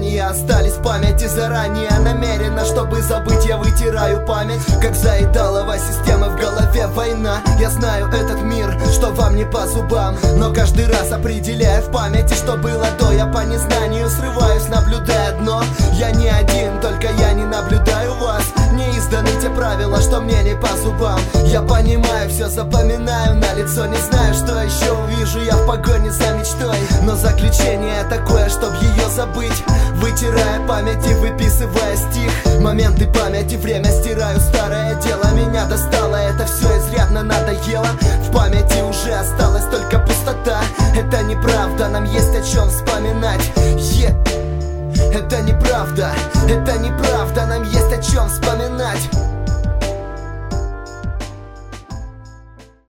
воспоминания остались в памяти заранее. Намеренно, чтобы забыть, я вытираю память. Как заедалова система в голове война. Я знаю этот мир, что вам не по зубам, но каждый раз определяя в памяти, что было до. Я по незнанию срываюсь, наблюдая дно. Я не один, только я не наблюдаю вас. Не изданы те правила, что мне не по зубам. Я понимаю, все запоминаю на лицо. Не знаю, что еще увижу я в погоне за мечтой. Но заключение такое, чтоб ее забыть. Вытирая память и выписывая стих. Моменты памяти, время стираю старое дело. Меня достало, это все изрядно надоело. В памяти уже осталась только пустота. Это неправда, нам есть о чем вспоминать. Это неправда, нам есть о чем вспоминать.